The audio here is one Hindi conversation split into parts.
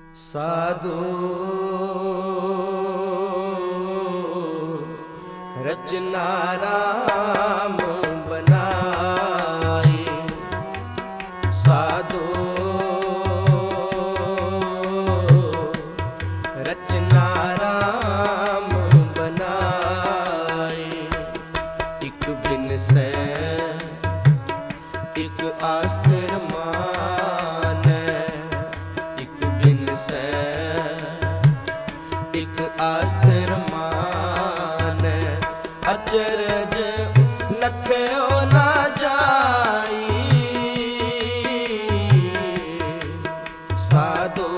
साधु रचना राम बनाए, साधु रचना राम बनाए। एक बिन से एक आस्थिर माने, एक बिन से एक आस्थिर माने। अचरज लख्यो ना जाई, साधु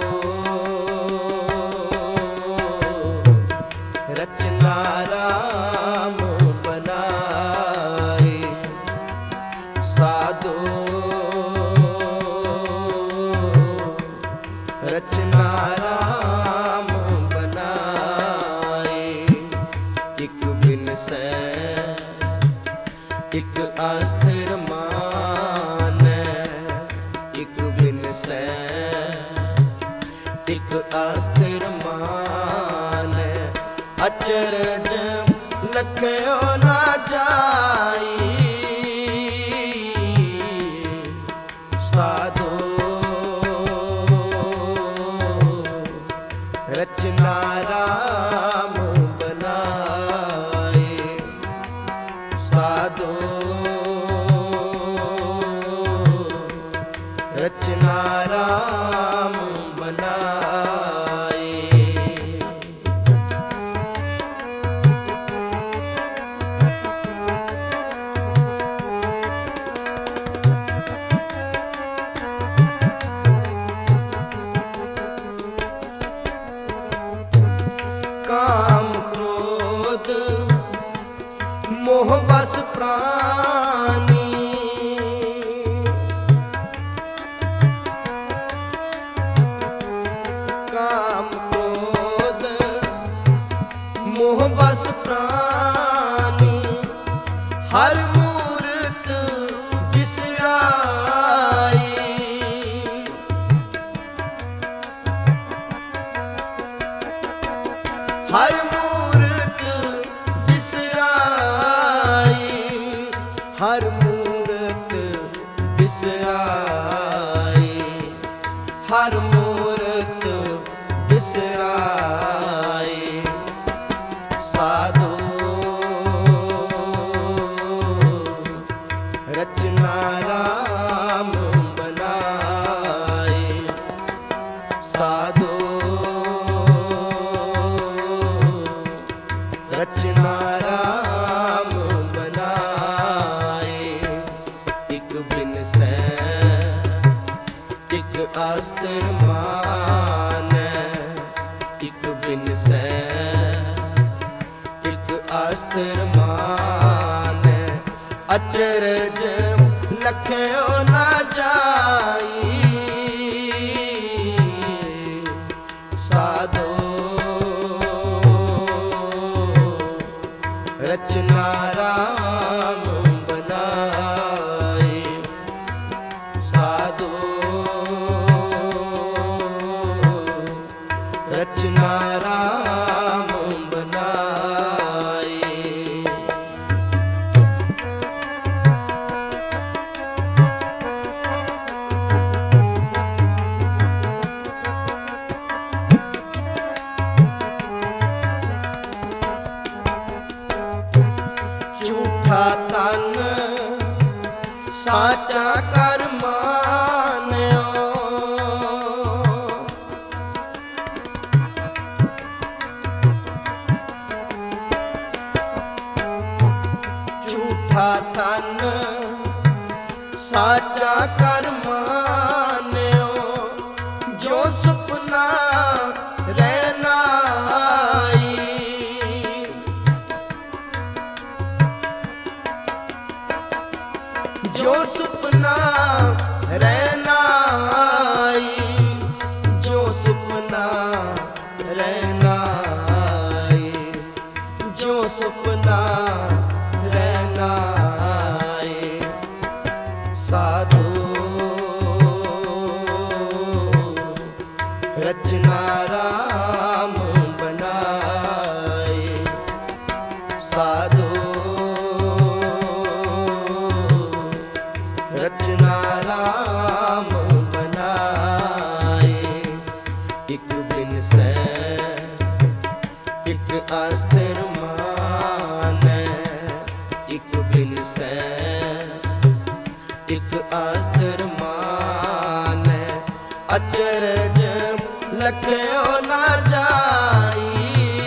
रचना राम बनाए, साधु रचना राम बनाए। एक बिन से एक अस्थिर माने, एक बिन से एक अस्थिर माने। अचरज लख्यो ना जाई, साधु रचना राम बनाए, साधु रचना राम बनाए। काम क्रोध मोह बस प्राणी, काम क्रोध मोह बस प्राणी। हर मूरत बिसराई, हर मूरत बिसराई, हर मूरत बिसराई, हर मूरत बिसराई। साधु रचना राम बनाए, साधु रचना राम बनाए। एक बिन से एक अस्थिर माने, एक बिन से एक अस्थिर माने। अचरज लख्यो ना जाई, साधु रचना राम बनाए, साधु रचना राम बनाए। झूठा तन साचा कर मान्यो, झूठा तन साचा कर मान्यो। जो सपना रहना आई, जो सपना रचना राम बनाए। साधो रचना राम बनाए। एक बिन से एक अस्थिर माने, एक बिन से एक अस्थिर माने। अचरज लख्यो ना जाई।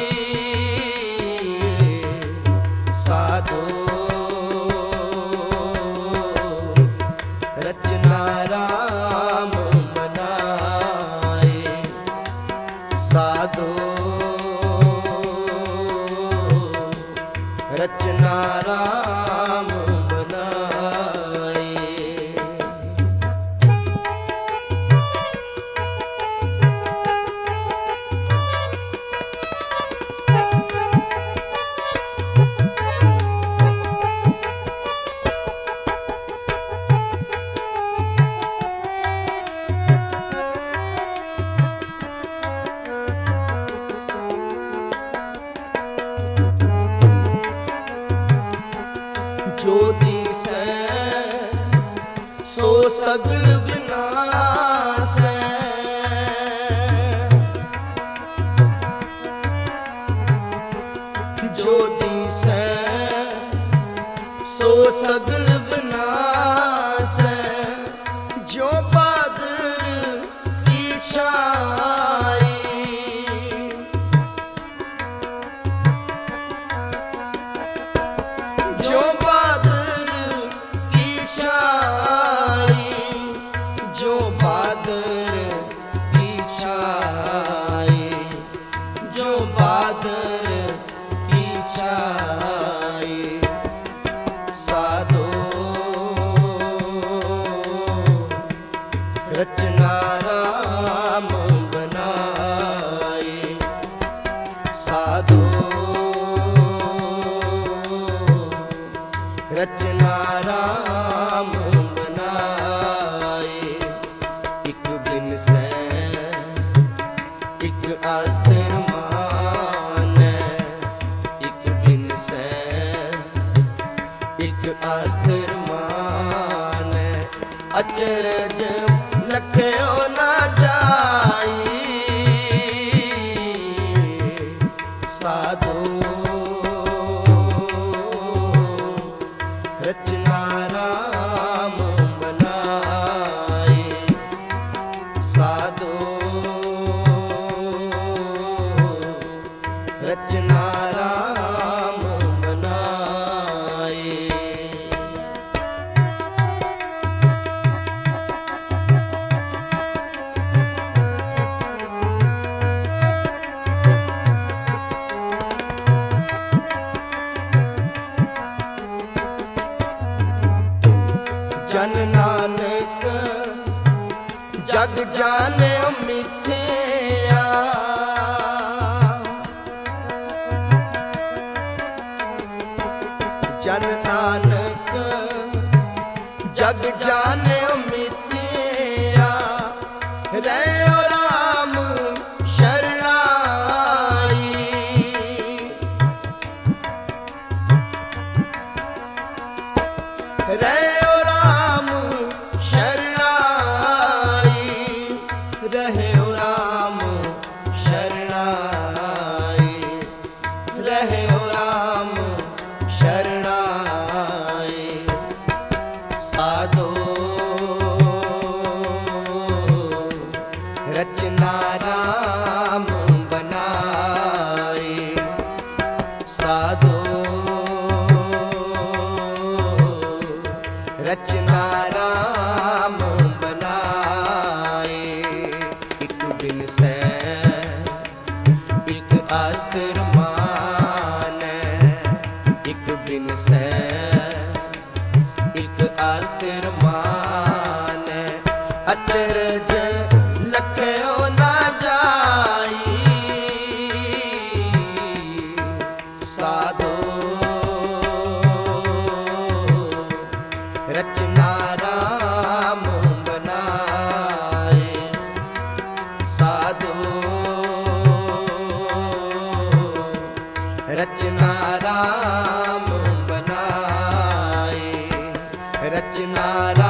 साधो रचना राम बनाए। साधो रचना राम बनाए। जो दिसै सो सगल विनाशै। जो दिसै सो सगल विनाशै। जो बादल की छाई। जो बादल की छाई। जो बादल की छाई। जो बादल की छाई। साधो रचना राम बनाए। साधो रचना राम बनाए। एक बिन से एक अस्थिर माने। एक बिन से एक अस्थिर माने। अचरज लख्यो ना जाई। साधो रचना राम बनाए। साधो रचना राम बनाए। जन नानक जग जाने मिथ्या। जन नानक जग जाने मिथ्या। रहो राम शरणाई। रहो राम शरणाई। रहो राम शरणाई। रहो राम शरणाई। साधो रचना राम बनाए। साधो रचना राम बनाए। एक बिन से एक अस्थिर माने। एक बिन से एक अस्थिर माने। अचरज लख्यो ना जाई। रचना राम बनाए, रचना